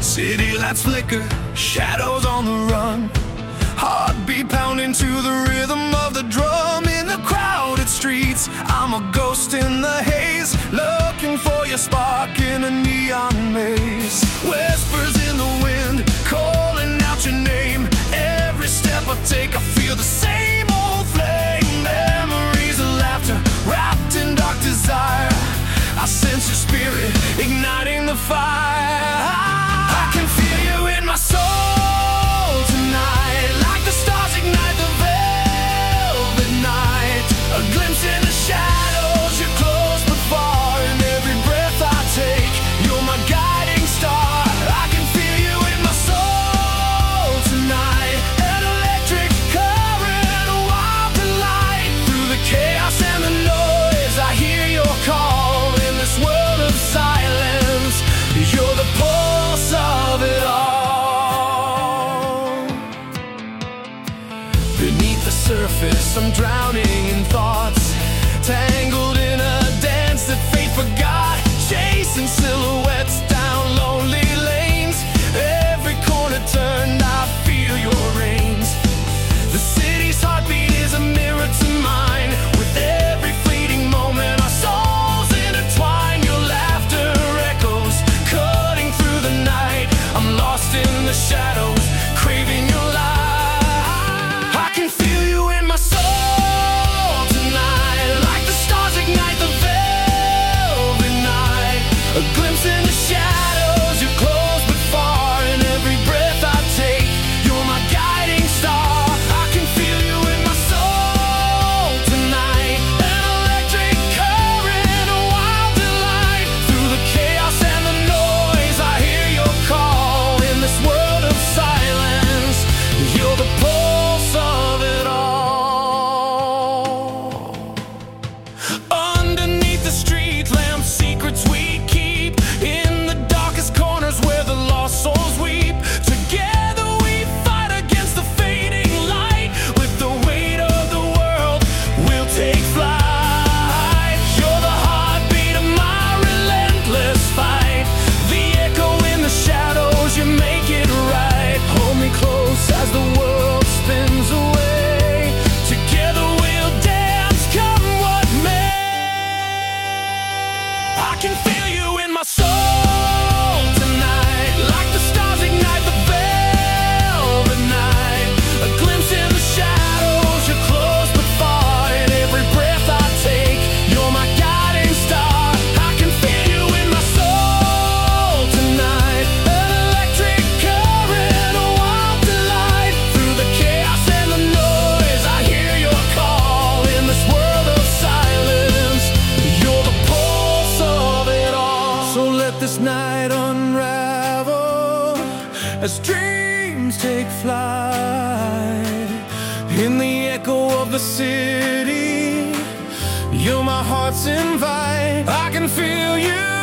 City lights flicker, shadows on the run. Heartbeat pounding to the rhythm of the drum. In the crowded streets, I'm a ghost in the haze, looking for your spark in a neon maze. Whispers in the wind, calling out your name. Every step I take, I feel the same old flame. Memories of laughter, wrapped in dark desire. I sense your spirit, igniting the fire. I can feel you in my soul tonight, like the stars ignite the velvet night. A glimpse in the shadows, you're close but far. In every breath I take, you're my guiding star. I can feel you in my soul tonight, an electric current, a wild delight. Through the chaos and the noise, I hear your call. In this world of silence, you're the pulse of it all. Beneath the surface, I'm drowning in thoughts, tangled in a dance that fate forgot. Chasing silhouettes down lonely lanes. Every corner turned, I feel your reins. The city's heartbeat is a mirror to mine. With every fleeting moment, our souls intertwine. Your laughter echoes, cutting through the night. I'm lost in the shadows, craving your light. I can feel you in my soul tonight, like the stars ignite the velvet night. A glimpse in the shadows, you're close but far. In every breath I take, you're my guiding star. I can feel you in my soul tonight, an electric current, a wild delight. Through the chaos and the noise, I hear your call. In this world of silence, you're the pulse of it all. Underneath the street lamp, secrets we keep. In the darkest corners where the lost souls weep. Together we fight against the fading light. With the weight of the world, we'll take flight. You're the heartbeat of my relentless fight. The echo in the shadows, you make it right. Hold me close as the world spins away. Together we'll dance, come what may. I can feel you in my soul tonight, like the stars ignite the velvet night. A glimpse in the shadows, you're close but far. In every breath I take, you're my guiding star. I can feel you in my soul tonight, an electric current, a wild delight. Through the chaos and the noise, I hear your call. In this world of silence, you're the pulse of it all. So let this night unravel as dreams take flight. In the echo of the city, you're my heart's invite. I can feel you